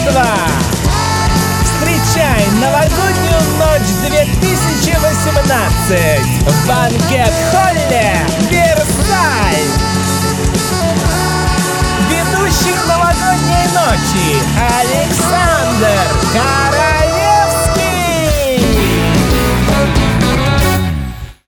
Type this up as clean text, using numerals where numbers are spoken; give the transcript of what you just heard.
2. Встречай новогоднюю ночь 2018 в банкет-холле Версаль. Ведущий новогодний